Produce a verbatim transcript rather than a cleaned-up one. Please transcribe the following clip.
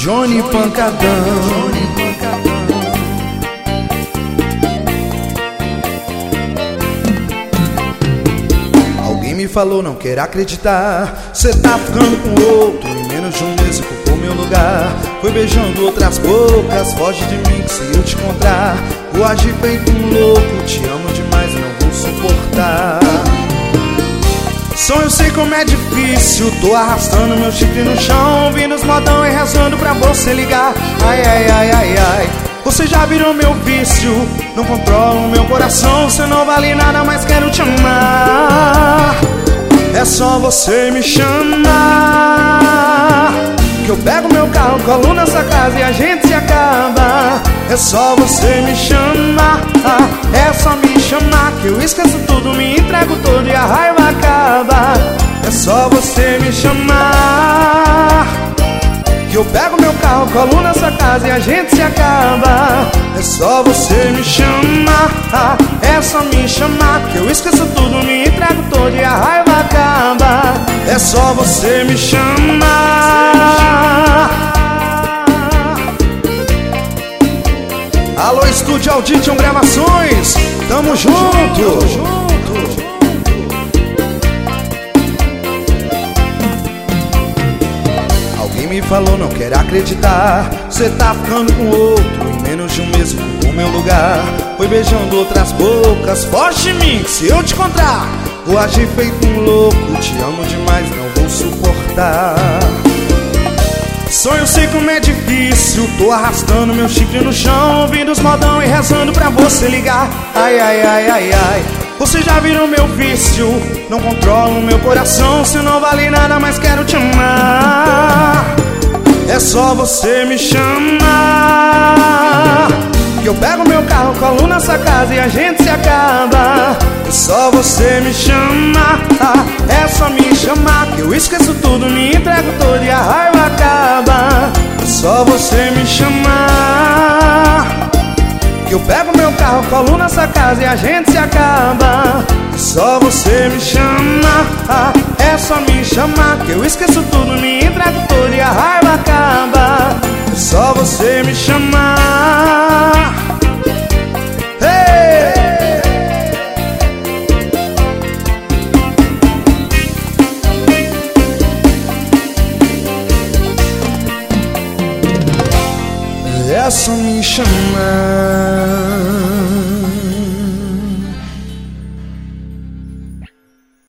Johnny Pancadão. Alguém me falou, não quer acreditar, cê tá ficando com outro. Em menos de um mês ocupou meu lugar. Foi beijando outras bocas, foge de mim que se eu te encontrar vou agir feito um louco. Te amo demais e não vou suportar. Sonho, sei como é difícil. Tô arrastando meu chifre no chão, ouvindo os modão e rezando pra você ligar. Ai, ai, ai, ai, ai. Você já virou meu vício, não controla o meu coração. Você não vale nada, mas quero te amar. É só você me chamar, que eu pego meu carro, colo nessa casa e a gente se acaba. É só você me chamar, é só me chamar, que eu esqueço tudo, me entrego todo e a raiva acaba. É só você me chamar, que eu pego meu carro, colo nessa casa e a gente se acaba. É só você me chamar, é só me chamar, que eu esqueço tudo, me entrego todo e a raiva acaba. É só você me chamar. Alô, Estúdio Audition Gravações, tamo junto. Alguém me falou, não quer acreditar, cê tá ficando com outro. Em menos de um mês ocupou meu lugar. Foi beijando outras bocas, foge de mim que se eu te encontrar vou agir feito um louco. Te amo demais, não vou suportar. Sonho, sei como é difícil. Tô arrastando meu chifre no chão, ouvindo os modão e rezando pra você ligar. Ai, ai, ai, ai, ai. Você já virou meu vício, não controla o meu coração. Você não vale nada, mas quero te amar. É só você me chamar, que eu pego meu carro, colo nessa casa e a gente se acaba. É só você me chamar, é só me chamar, que eu esqueço tudo, me entrego todo e a raiva acaba. É só você me chamar, que eu pego meu carro, colo nessa casa e a gente se acaba. É só você me chamar, é só me chamar, que eu esqueço tudo, me entrego todo e a raiva acaba. É só você me chamar. Hey! É só me chamar.